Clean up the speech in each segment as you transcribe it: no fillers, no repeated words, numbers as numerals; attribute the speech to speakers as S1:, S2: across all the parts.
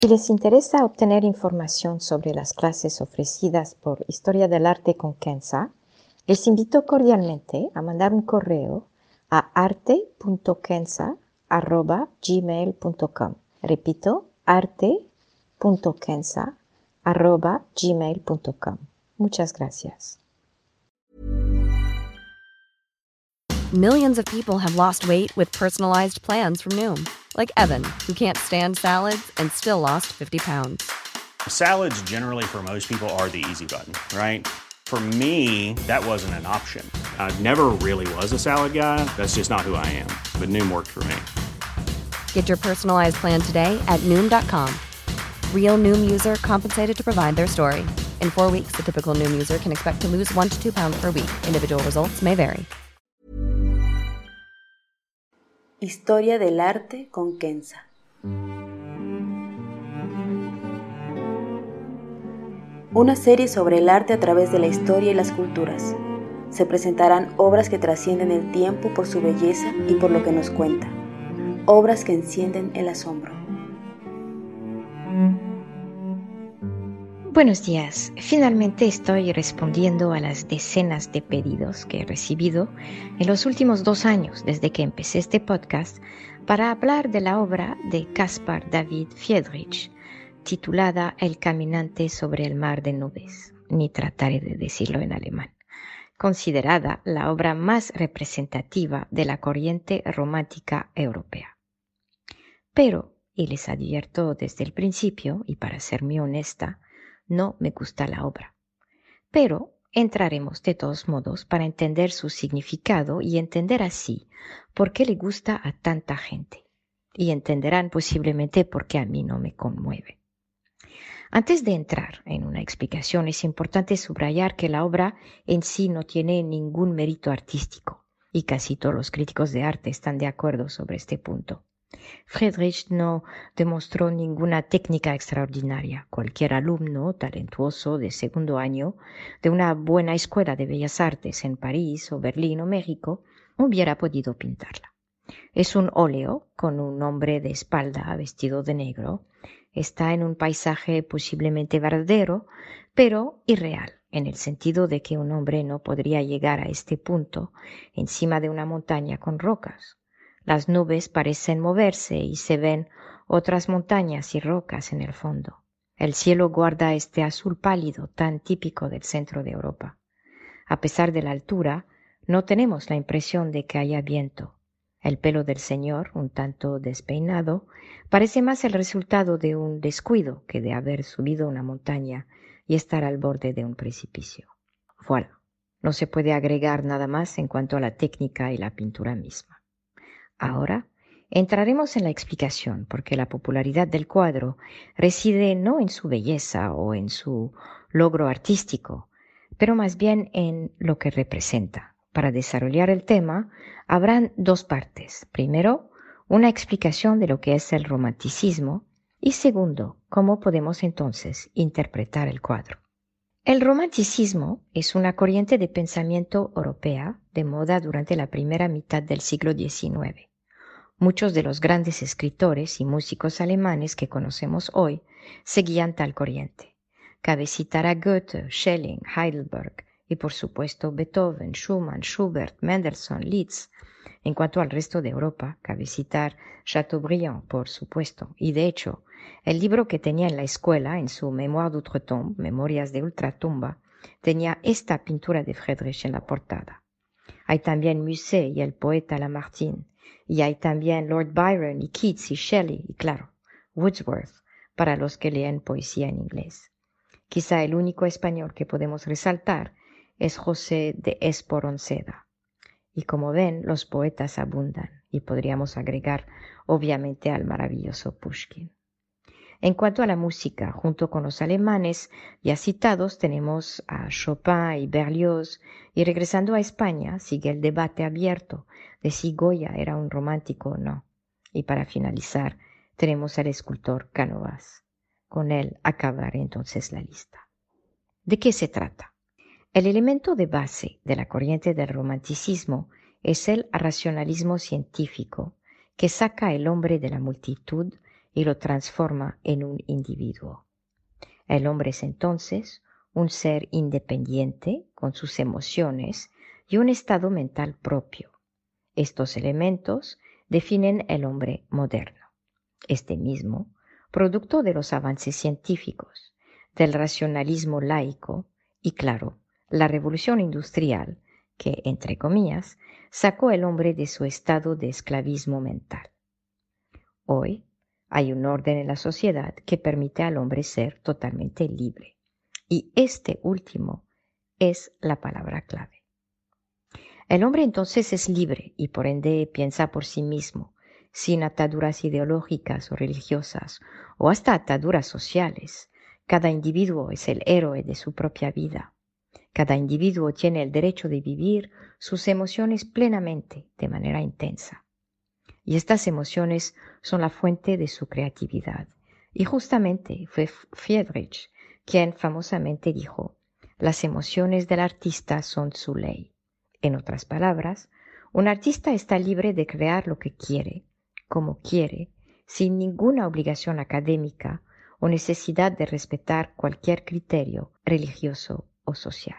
S1: Si les interesa obtener información sobre las clases ofrecidas por Historia del Arte con Kenza, les invito cordialmente a mandar un correo a arte.kenza@gmail.com. Repito, arte.kenza@gmail.com. Muchas gracias.
S2: Millions of people have lost weight with personalized plans from Noom, like Evan, who can't stand salads and still lost 50 pounds.
S3: Salads generally for most people are the easy button, right? For me, that wasn't an option. I never really was a salad guy. That's just not who I am. But Noom worked for me.
S2: Get your personalized plan today at Noom.com. Real Noom user compensated to provide their story. In 4 weeks, the typical Noom user can expect to lose 1 to 2 pounds per week. Individual results may vary.
S4: Historia del arte con Kenza. Una serie sobre el arte a través de la historia y las culturas. Se presentarán obras que trascienden el tiempo por su belleza y por lo que nos cuenta. Obras que encienden el asombro.
S1: Buenos días. Finalmente estoy respondiendo a las decenas de pedidos que he recibido en los últimos 2 años desde que empecé este podcast para hablar de la obra de Caspar David Friedrich, titulada El caminante sobre el mar de nubes, ni trataré de decirlo en alemán, considerada la obra más representativa de la corriente romántica europea. Pero, y les advierto desde el principio, y para ser muy honesta, no me gusta la obra. Pero entraremos de todos modos para entender su significado y entender así por qué le gusta a tanta gente. Y entenderán posiblemente por qué a mí no me conmueve. Antes de entrar en una explicación, es importante subrayar que la obra en sí no tiene ningún mérito artístico, y casi todos los críticos de arte están de acuerdo sobre este punto. Friedrich no demostró ninguna técnica extraordinaria. Cualquier alumno talentuoso de segundo año de una buena escuela de bellas artes en París o Berlín o México hubiera podido pintarla. Es un óleo con un hombre de espalda vestido de negro. Está en un paisaje posiblemente verdadero, pero irreal, en el sentido de que un hombre no podría llegar a este punto encima de una montaña con rocas. Las nubes parecen moverse y se ven otras montañas y rocas en el fondo. El cielo guarda este azul pálido tan típico del centro de Europa. A pesar de la altura, no tenemos la impresión de que haya viento. El pelo del señor, un tanto despeinado, parece más el resultado de un descuido que de haber subido una montaña y estar al borde de un precipicio. Voilà. No se puede agregar nada más en cuanto a la técnica y la pintura misma. Ahora entraremos en la explicación, porque la popularidad del cuadro reside no en su belleza o en su logro artístico, pero más bien en lo que representa. Para desarrollar el tema, habrán 2 partes. Primero, una explicación de lo que es el romanticismo y segundo, cómo podemos entonces interpretar el cuadro. El romanticismo es una corriente de pensamiento europea de moda durante la primera mitad del siglo XIX. Muchos de los grandes escritores y músicos alemanes que conocemos hoy seguían tal corriente. Cabe citar a Goethe, Schelling, Heidelberg y por supuesto Beethoven, Schumann, Schubert, Mendelssohn, Liszt. En cuanto al resto de Europa, cabe citar Chateaubriand, por supuesto, y de hecho, el libro que tenía en la escuela, en su Mémoire d'Outre-Tombe, Memorias de Ultratumba, tenía esta pintura de Friedrich en la portada. Hay también Musset y el poeta Lamartine, y hay también Lord Byron y Keats y Shelley y, claro, Wordsworth, para los que leen poesía en inglés. Quizá el único español que podemos resaltar es José de Esporonceda. Y como ven, los poetas abundan, y podríamos agregar, obviamente, al maravilloso Pushkin. En cuanto a la música, junto con los alemanes ya citados, tenemos a Chopin y Berlioz, y regresando a España, sigue el debate abierto de si Goya era un romántico o no. Y para finalizar, tenemos al escultor Cánovas. Con él acabaré entonces la lista. ¿De qué se trata? El elemento de base de la corriente del romanticismo es el racionalismo científico, que saca al hombre de la multitud y lo transforma en un individuo. El hombre es entonces un ser independiente con sus emociones y un estado mental propio. Estos elementos definen el hombre moderno. Este mismo, producto de los avances científicos, del racionalismo laico y, claro, la revolución industrial que, entre comillas, sacó al hombre de su estado de esclavismo mental. Hoy hay un orden en la sociedad que permite al hombre ser totalmente libre. Y este último es la palabra clave. El hombre entonces es libre y por ende piensa por sí mismo, sin ataduras ideológicas o religiosas o hasta ataduras sociales. Cada individuo es el héroe de su propia vida. Cada individuo tiene el derecho de vivir sus emociones plenamente, de manera intensa. Y estas emociones son la fuente de su creatividad. Y justamente fue Friedrich quien famosamente dijo: las emociones del artista son su ley. En otras palabras, un artista está libre de crear lo que quiere, como quiere, sin ninguna obligación académica o necesidad de respetar cualquier criterio religioso o social.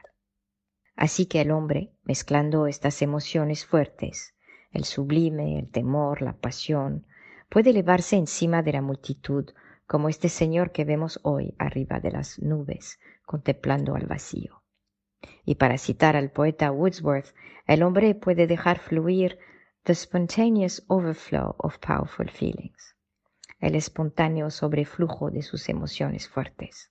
S1: Así que el hombre, mezclando estas emociones fuertes, el sublime, el temor, la pasión, puede elevarse encima de la multitud, como este señor que vemos hoy arriba de las nubes, contemplando al vacío. Y para citar al poeta Wordsworth, el hombre puede dejar fluir the spontaneous overflow of powerful feelings, el espontáneo sobreflujo de sus emociones fuertes.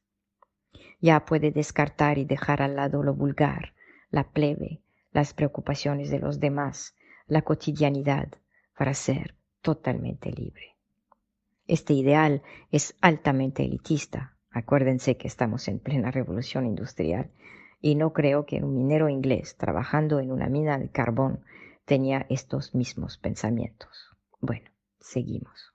S1: Ya puede descartar y dejar al lado lo vulgar, la plebe, las preocupaciones de los demás, la cotidianidad, para ser totalmente libre. Este ideal es altamente elitista. Acuérdense que estamos en plena revolución industrial y no creo que un minero inglés trabajando en una mina de carbón tenía estos mismos pensamientos. Bueno, seguimos.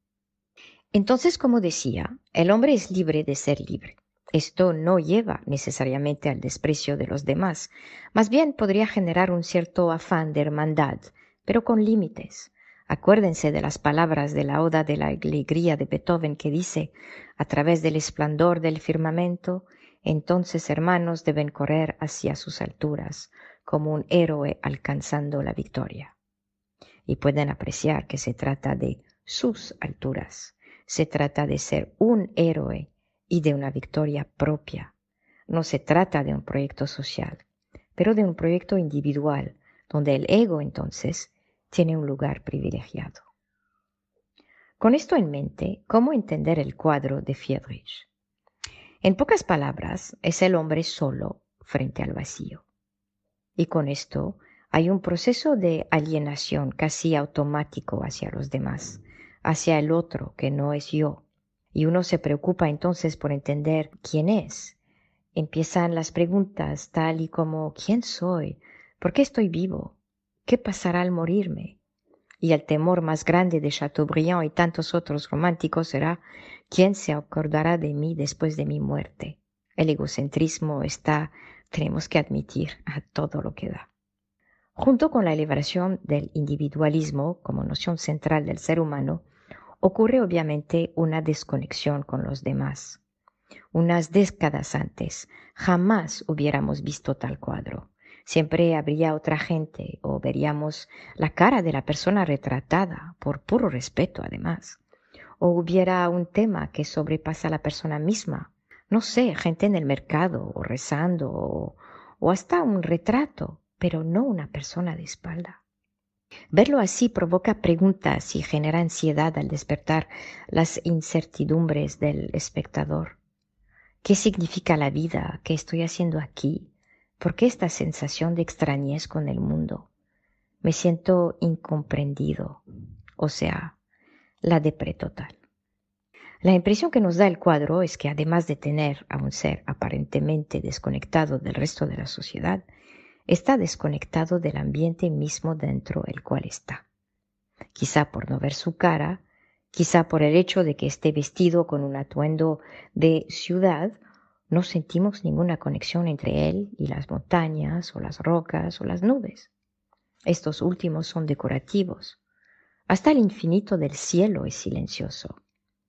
S1: Entonces, como decía, el hombre es libre de ser libre. Esto no lleva necesariamente al desprecio de los demás, más bien podría generar un cierto afán de hermandad, pero con límites. Acuérdense de las palabras de la Oda de la Alegría de Beethoven que dice: a través del esplendor del firmamento, entonces hermanos deben correr hacia sus alturas, como un héroe alcanzando la victoria. Y pueden apreciar que se trata de sus alturas, se trata de ser un héroe y de una victoria propia. No se trata de un proyecto social, pero de un proyecto individual, donde el ego entonces tiene un lugar privilegiado. Con esto en mente, ¿cómo entender el cuadro de Friedrich? En pocas palabras, es el hombre solo frente al vacío. Y con esto hay un proceso de alienación casi automático hacia los demás, hacia el otro que no es yo. Y uno se preocupa entonces por entender quién es. Empiezan las preguntas tal y como: ¿quién soy? ¿Por qué estoy vivo? ¿Qué pasará al morirme? Y el temor más grande de Chateaubriand y tantos otros románticos será: ¿quién se acordará de mí después de mi muerte? El egocentrismo está, tenemos que admitir, a todo lo que da. Junto con la elevación del individualismo como noción central del ser humano, ocurre obviamente una desconexión con los demás. Unas décadas antes jamás hubiéramos visto tal cuadro. Siempre habría otra gente o veríamos la cara de la persona retratada, por puro respeto además. O hubiera un tema que sobrepasa a la persona misma. No sé, gente en el mercado o rezando o hasta un retrato, pero no una persona de espalda. Verlo así provoca preguntas y genera ansiedad al despertar las incertidumbres del espectador. ¿Qué significa la vida? ¿Qué estoy haciendo aquí? ¿Por qué esta sensación de extrañez con el mundo? Me siento incomprendido, o sea, la depre total. La impresión que nos da el cuadro es que además de tener a un ser aparentemente desconectado del resto de la sociedad, está desconectado del ambiente mismo dentro del cual está. Quizá por no ver su cara, quizá por el hecho de que esté vestido con un atuendo de ciudad, no sentimos ninguna conexión entre él y las montañas o las rocas o las nubes. Estos últimos son decorativos. Hasta el infinito del cielo es silencioso.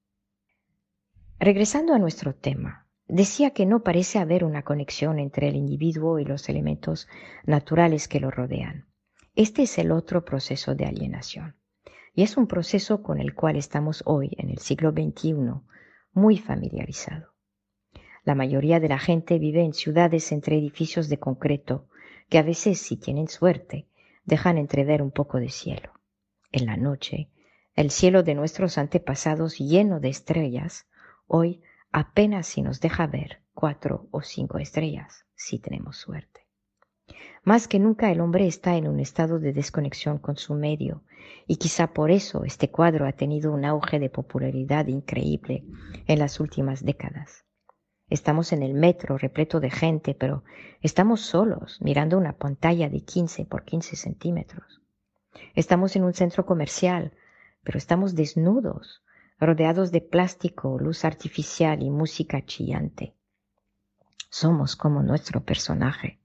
S1: Regresando a nuestro tema, decía que no parece haber una conexión entre el individuo y los elementos naturales que lo rodean. Este es el otro proceso de alienación, y es un proceso con el cual estamos hoy, en el siglo XXI, muy familiarizados. La mayoría de la gente vive en ciudades entre edificios de concreto que a veces, si tienen suerte, dejan entrever un poco de cielo. En la noche, el cielo de nuestros antepasados lleno de estrellas, hoy apenas si nos deja ver 4 o 5 estrellas, si tenemos suerte. Más que nunca el hombre está en un estado de desconexión con su medio, y quizá por eso este cuadro ha tenido un auge de popularidad increíble en las últimas décadas. Estamos en el metro repleto de gente, pero estamos solos mirando una pantalla de 15 por 15 centímetros. Estamos en un centro comercial, pero estamos desnudos, rodeados de plástico, luz artificial y música chillante. Somos como nuestro personaje.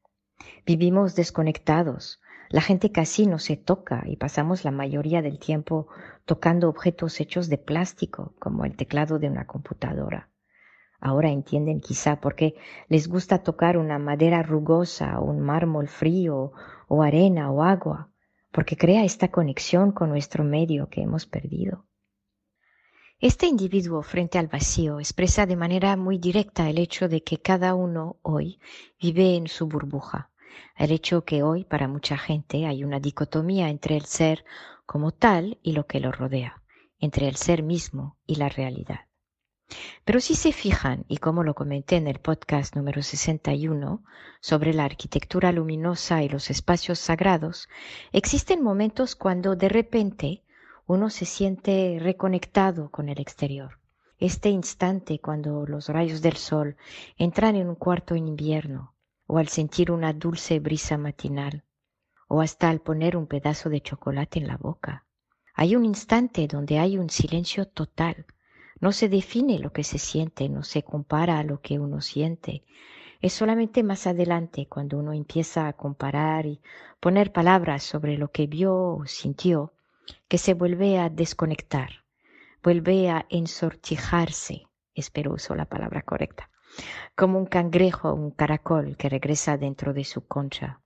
S1: Vivimos desconectados. La gente casi no se toca y pasamos la mayoría del tiempo tocando objetos hechos de plástico, como el teclado de una computadora. Ahora entienden quizá por qué les gusta tocar una madera rugosa, un mármol frío, o arena o agua, porque crea esta conexión con nuestro medio que hemos perdido. Este individuo frente al vacío expresa de manera muy directa el hecho de que cada uno hoy vive en su burbuja, el hecho que hoy para mucha gente hay una dicotomía entre el ser como tal y lo que lo rodea, entre el ser mismo y la realidad. Pero si se fijan, y como lo comenté en el podcast número 61 sobre la arquitectura luminosa y los espacios sagrados, existen momentos cuando de repente uno se siente reconectado con el exterior. Este instante cuando los rayos del sol entran en un cuarto en invierno, o al sentir una dulce brisa matinal, o hasta al poner un pedazo de chocolate en la boca. Hay un instante donde hay un silencio total. No se define lo que se siente, no se compara a lo que uno siente. Es solamente más adelante cuando uno empieza a comparar y poner palabras sobre lo que vio o sintió, que se vuelve a desconectar, vuelve a ensortijarse, espero uso la palabra correcta, como un cangrejo o un caracol que regresa dentro de su concha.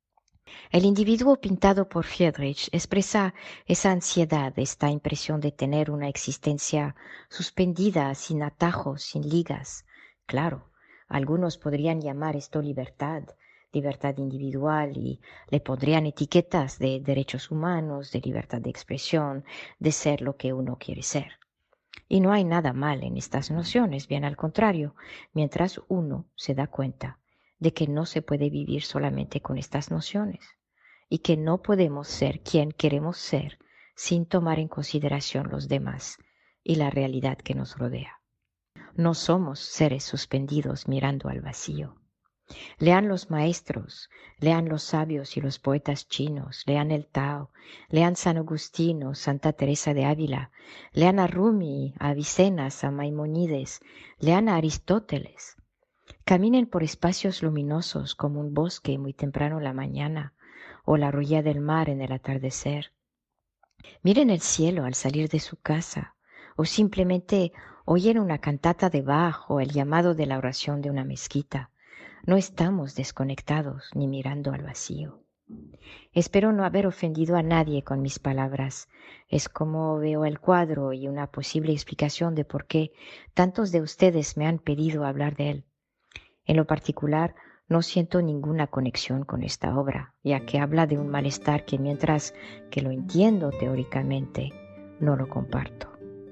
S1: El individuo pintado por Friedrich expresa esa ansiedad, esta impresión de tener una existencia suspendida, sin atajos, sin ligas. Claro, algunos podrían llamar esto libertad, libertad individual, y le pondrían etiquetas de derechos humanos, de libertad de expresión, de ser lo que uno quiere ser. Y no hay nada mal en estas nociones, bien al contrario, mientras uno se da cuenta de que no se puede vivir solamente con estas nociones y que no podemos ser quien queremos ser sin tomar en consideración los demás y la realidad que nos rodea. No somos seres suspendidos mirando al vacío. Lean los maestros, lean los sabios y los poetas chinos, lean el Tao, lean San Agustín, Santa Teresa de Ávila, lean a Rumi, a Avicennas, a Maimónides, lean a Aristóteles. Caminen por espacios luminosos como un bosque muy temprano en la mañana o la orilla del mar en el atardecer. Miren el cielo al salir de su casa o simplemente oyen una cantata de Bach o el llamado de la oración de una mezquita. No estamos desconectados ni mirando al vacío. Espero no haber ofendido a nadie con mis palabras. Es como veo el cuadro y una posible explicación de por qué tantos de ustedes me han pedido hablar de él. En lo particular, no siento ninguna conexión con esta obra, ya que habla de un malestar que mientras que lo entiendo teóricamente, no lo comparto.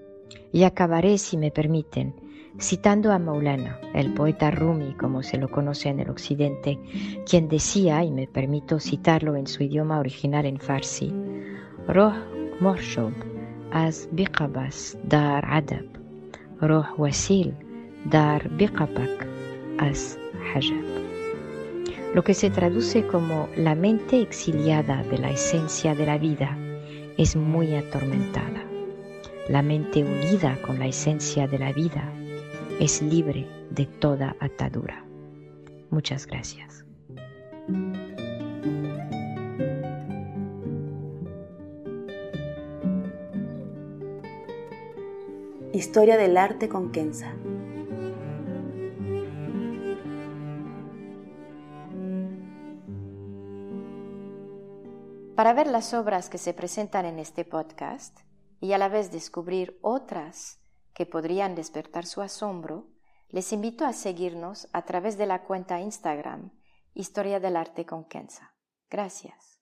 S1: Y acabaré, si me permiten, citando a Maulana, el poeta Rumi, como se lo conoce en el occidente, quien decía, y me permito citarlo en su idioma original en farsi, Roh morshob az biqabas dar adab, roh wasil dar biqabak az hajab. Lo que se traduce como la mente exiliada de la esencia de la vida es muy atormentada. La mente unida con la esencia de la vida es libre de toda atadura. Muchas gracias.
S4: Historia del arte con Kenza.
S1: Para ver las obras que se presentan en este podcast y a la vez descubrir otras que podrían despertar su asombro, les invito a seguirnos a través de la cuenta Instagram Historia del Arte con Kenza. Gracias.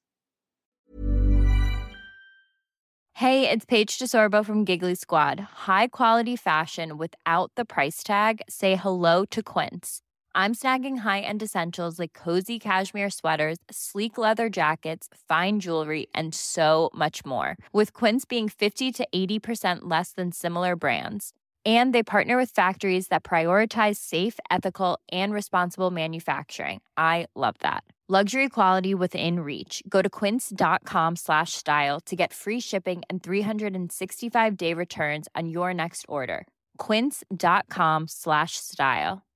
S5: Hey, it's Paige DeSorbo from Giggly Squad. High quality fashion without the price tag. Say hello to Quince. I'm snagging high-end essentials like cozy cashmere sweaters, sleek leather jackets, fine jewelry, and so much more. With Quince being 50 to 80% less than similar brands. And they partner with factories that prioritize safe, ethical, and responsible manufacturing. I love that. Luxury quality within reach. Go to quince.com/style to get free shipping and 365-day returns on your next order. Quince.com/style.